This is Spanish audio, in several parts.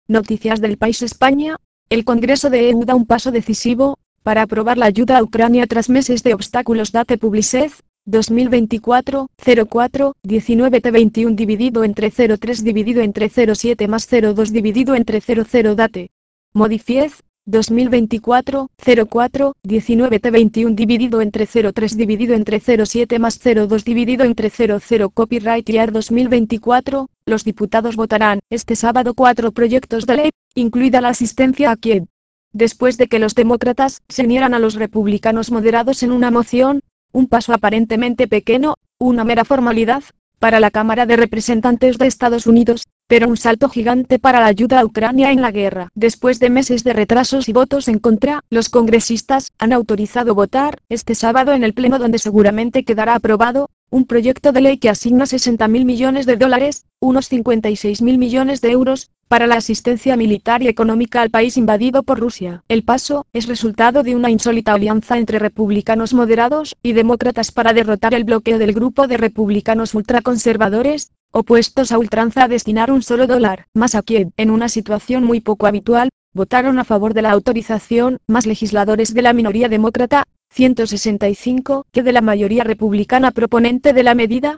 Noticias del País España. El Congreso de EU da un paso decisivo para aprobar la ayuda a Ucrania tras meses de obstáculos. Date Publicez, 2024, 04, 19T21 dividido entre 03 dividido entre 07 más 02 dividido entre 00 Date. Modifiez, 2024, 04, 19T21 dividido entre 03 dividido entre 07 más 02 dividido entre 00 Copyright Year 2024, los diputados votarán este sábado 4 proyectos de ley, incluida la asistencia a Kiev. Después de que los demócratas se unieran a los republicanos moderados en una moción, un paso aparentemente pequeño, una mera formalidad, para la Cámara de Representantes de Estados Unidos, pero un salto gigante para la ayuda a Ucrania en la guerra. Después de meses de retrasos y votos en contra, los congresistas han autorizado votar este sábado en el Pleno, donde seguramente quedará aprobado un proyecto de ley que asigna $60.000 millones, unos 56.000 millones de euros, para la asistencia militar y económica al país invadido por Rusia. El paso es resultado de una insólita alianza entre republicanos moderados y demócratas para derrotar el bloqueo del grupo de republicanos ultraconservadores, opuestos a ultranza a destinar un solo dólar más a Kiev. En una situación muy poco habitual, votaron a favor de la autorización más legisladores de la minoría demócrata, 165, que de la mayoría republicana proponente de la medida,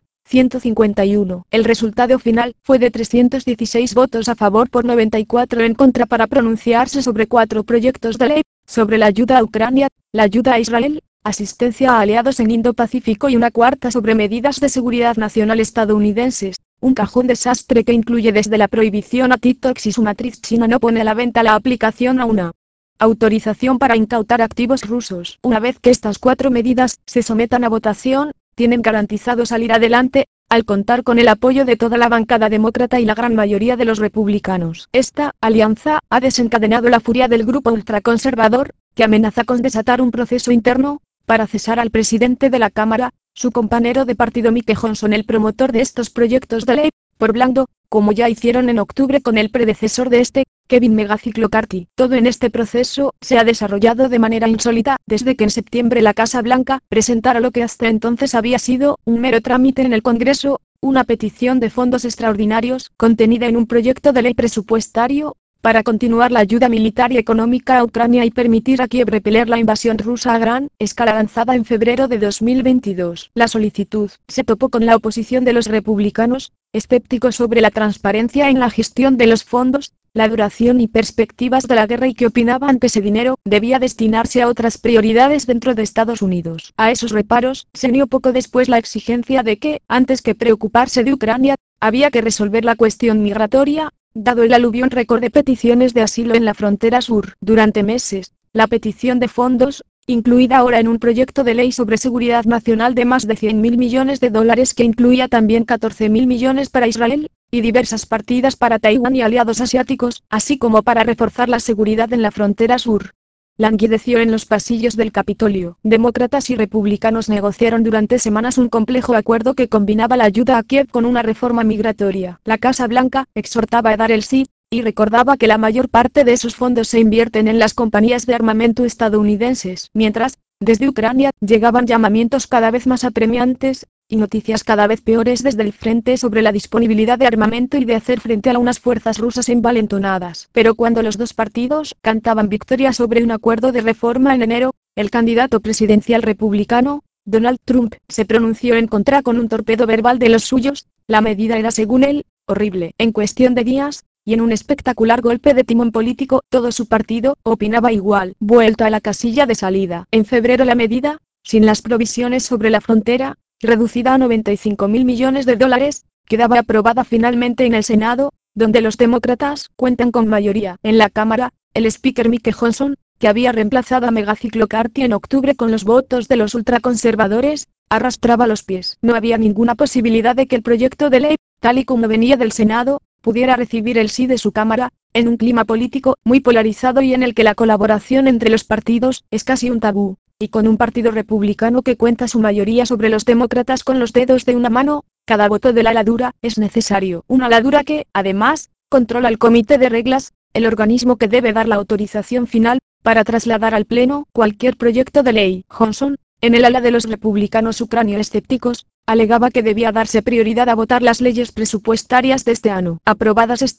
151. El resultado final fue de 316 votos a favor por 94 en contra para pronunciarse sobre 4 proyectos de ley, sobre la ayuda a Ucrania, la ayuda a Israel, asistencia a aliados en Indo-Pacífico y una cuarta sobre medidas de seguridad nacional estadounidenses. Un cajón desastre que incluye desde la prohibición a TikTok si su matriz china no pone a la venta la aplicación a una autorización para incautar activos rusos. Una vez que estas 4 medidas se sometan a votación, tienen garantizado salir adelante, al contar con el apoyo de toda la bancada demócrata y la gran mayoría de los republicanos. Esta alianza ha desencadenado la furia del grupo ultraconservador, que amenaza con desatar un proceso interno para cesar al presidente de la Cámara, su compañero de partido Mike Johnson, el promotor de estos proyectos de ley, por blando, como ya hicieron en octubre con el predecesor de este, Kevin McCarthy. Todo en este proceso se ha desarrollado de manera insólita, desde que en septiembre la Casa Blanca presentara lo que hasta entonces había sido un mero trámite en el Congreso, una petición de fondos extraordinarios contenida en un proyecto de ley presupuestario, para continuar la ayuda militar y económica a Ucrania y permitir a Kiev repeler la invasión rusa a gran escala lanzada en febrero de 2022. La solicitud se topó con la oposición de los republicanos, escépticos sobre la transparencia en la gestión de los fondos, la duración y perspectivas de la guerra, y que opinaban que ese dinero debía destinarse a otras prioridades dentro de Estados Unidos. A esos reparos se unió poco después la exigencia de que, antes que preocuparse de Ucrania, había que resolver la cuestión migratoria, dado el aluvión récord de peticiones de asilo en la frontera sur. Durante meses, la petición de fondos, incluida ahora en un proyecto de ley sobre seguridad nacional de más de $100.000 millones, que incluía también 14.000 millones para Israel, y diversas partidas para Taiwán y aliados asiáticos, así como para reforzar la seguridad en la frontera sur, languideció en los pasillos del Capitolio. Demócratas y republicanos negociaron durante semanas un complejo acuerdo que combinaba la ayuda a Kiev con una reforma migratoria. La Casa Blanca exhortaba a dar el sí, y recordaba que la mayor parte de esos fondos se invierten en las compañías de armamento estadounidenses. Mientras, desde Ucrania, llegaban llamamientos cada vez más apremiantes, y noticias cada vez peores desde el frente sobre la disponibilidad de armamento y de hacer frente a unas fuerzas rusas envalentonadas. Pero cuando los dos partidos cantaban victoria sobre un acuerdo de reforma en enero, el candidato presidencial republicano, Donald Trump, se pronunció en contra con un torpedo verbal de los suyos. La medida era, según él, horrible. En cuestión de días, y en un espectacular golpe de timón político, todo su partido opinaba igual. Vuelta a la casilla de salida. En febrero la medida, sin las provisiones sobre la frontera, reducida a $95.000 millones, quedaba aprobada finalmente en el Senado, donde los demócratas cuentan con mayoría. En la Cámara, el speaker Mike Johnson, que había reemplazado a McCarthy en octubre con los votos de los ultraconservadores, arrastraba los pies. No había ninguna posibilidad de que el proyecto de ley, tal y como venía del Senado, pudiera recibir el sí de su Cámara, en un clima político muy polarizado y en el que la colaboración entre los partidos es casi un tabú, y con un partido republicano que cuenta su mayoría sobre los demócratas con los dedos de una mano. Cada voto del ala dura es necesario. Una ala dura que, además, controla el Comité de Reglas, el organismo que debe dar la autorización final, para trasladar al Pleno cualquier proyecto de ley. Johnson, en el ala de los republicanos ucranio-escépticos, alegaba que debía darse prioridad a votar las leyes presupuestarias de este año. Aprobadas estas,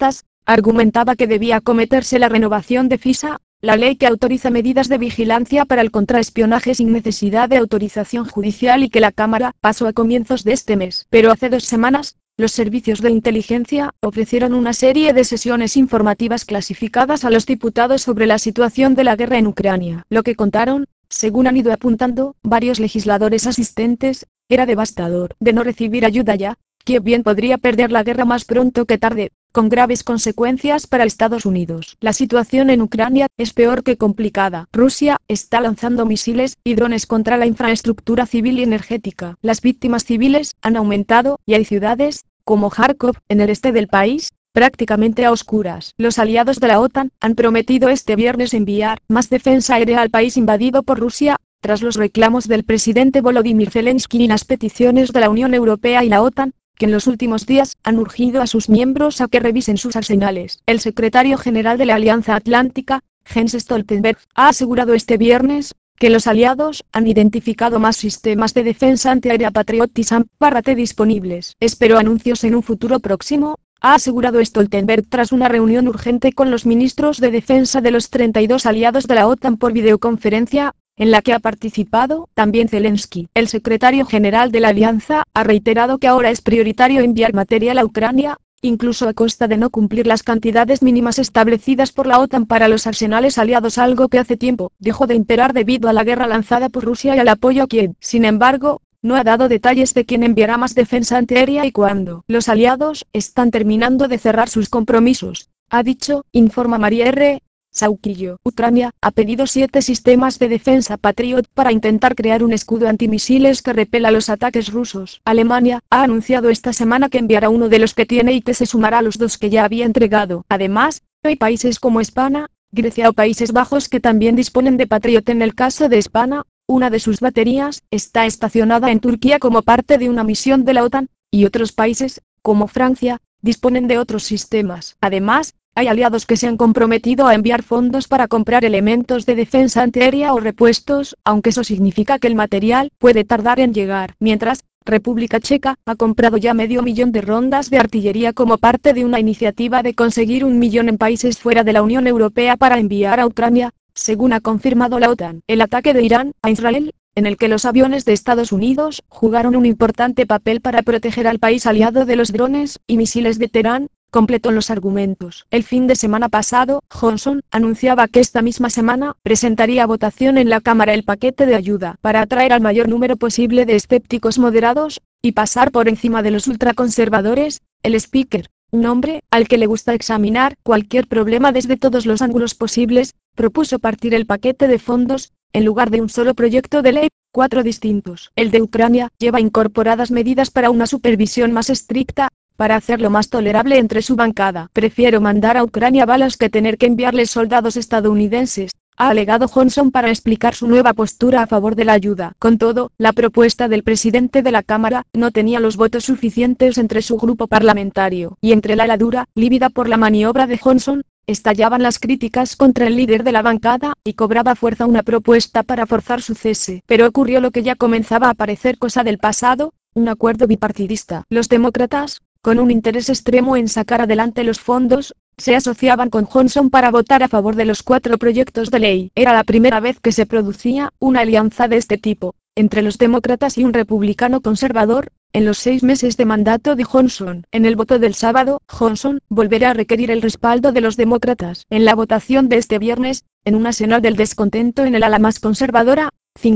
argumentaba que debía acometerse la renovación de FISA, la ley que autoriza medidas de vigilancia para el contraespionaje sin necesidad de autorización judicial y que la Cámara pasó a comienzos de este mes. Pero hace 2 semanas, los servicios de inteligencia ofrecieron una serie de sesiones informativas clasificadas a los diputados sobre la situación de la guerra en Ucrania. Lo que contaron, según han ido apuntando varios legisladores asistentes, era devastador. De no recibir ayuda ya, Kiev bien podría perder la guerra más pronto que tarde, con graves consecuencias para Estados Unidos. La situación en Ucrania es peor que complicada. Rusia está lanzando misiles y drones contra la infraestructura civil y energética. Las víctimas civiles han aumentado y hay ciudades, como Kharkov, en el este del país, prácticamente a oscuras. Los aliados de la OTAN han prometido este viernes enviar más defensa aérea al país invadido por Rusia, tras los reclamos del presidente Volodymyr Zelensky y las peticiones de la Unión Europea y la OTAN, que en los últimos días han urgido a sus miembros a que revisen sus arsenales. El secretario general de la Alianza Atlántica, Jens Stoltenberg, ha asegurado este viernes que los aliados han identificado más sistemas de defensa antiaérea Patriot y SAM-T disponibles. Espero anuncios en un futuro próximo, ha asegurado Stoltenberg tras una reunión urgente con los ministros de defensa de los 32 aliados de la OTAN por videoconferencia, en la que ha participado también Zelensky. El secretario general de la alianza ha reiterado que ahora es prioritario enviar material a Ucrania, incluso a costa de no cumplir las cantidades mínimas establecidas por la OTAN para los arsenales aliados, algo que hace tiempo dejó de imperar debido a la guerra lanzada por Rusia y al apoyo a Kiev. Sin embargo, no ha dado detalles de quién enviará más defensa antiaérea y cuándo. Los aliados están terminando de cerrar sus compromisos, ha dicho, informa María R. Sauquillo. Ucrania ha pedido 7 sistemas de defensa Patriot para intentar crear un escudo antimisiles que repela los ataques rusos. Alemania ha anunciado esta semana que enviará uno de los que tiene y que se sumará a los 2 que ya había entregado. Además, hay países como España, Grecia o Países Bajos que también disponen de Patriot. En el caso de España, una de sus baterías está estacionada en Turquía como parte de una misión de la OTAN, y otros países, como Francia, disponen de otros sistemas. Además, hay aliados que se han comprometido a enviar fondos para comprar elementos de defensa antiaérea o repuestos, aunque eso significa que el material puede tardar en llegar. Mientras, República Checa ha comprado ya 500.000 de rondas de artillería como parte de una iniciativa de conseguir 1.000.000 en países fuera de la Unión Europea para enviar a Ucrania, según ha confirmado la OTAN. El ataque de Irán a Israel, en el que los aviones de Estados Unidos jugaron un importante papel para proteger al país aliado de los drones y misiles de Teherán, completó los argumentos. El fin de semana pasado, Johnson anunciaba que esta misma semana presentaría a votación en la Cámara el paquete de ayuda para atraer al mayor número posible de escépticos moderados y pasar por encima de los ultraconservadores. El speaker, un hombre al que le gusta examinar cualquier problema desde todos los ángulos posibles, propuso partir el paquete de fondos, en lugar de un solo proyecto de ley, 4 distintos. El de Ucrania lleva incorporadas medidas para una supervisión más estricta, para hacerlo más tolerable entre su bancada. Prefiero mandar a Ucrania balas que tener que enviarles soldados estadounidenses, ha alegado Johnson para explicar su nueva postura a favor de la ayuda. Con todo, la propuesta del presidente de la Cámara no tenía los votos suficientes entre su grupo parlamentario, y entre la ala dura, lívida por la maniobra de Johnson, estallaban las críticas contra el líder de la bancada, y cobraba fuerza una propuesta para forzar su cese. Pero ocurrió lo que ya comenzaba a parecer cosa del pasado, un acuerdo bipartidista. Los demócratas, con un interés extremo en sacar adelante los fondos, se asociaban con Johnson para votar a favor de los 4 proyectos de ley. Era la primera vez que se producía una alianza de este tipo, entre los demócratas y un republicano conservador, en los 6 meses de mandato de Johnson. En el voto del sábado, Johnson volverá a requerir el respaldo de los demócratas. En la votación de este viernes, en una señal del descontento en el ala más conservadora,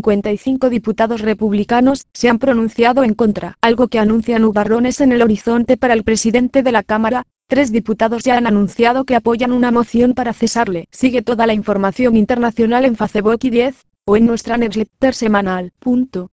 55 diputados republicanos se han pronunciado en contra, algo que anuncia nubarrones en el horizonte para el presidente de la Cámara. 3 diputados ya han anunciado que apoyan una moción para cesarle. Sigue toda la información internacional en Facebook y 10, o en nuestra newsletter semanal.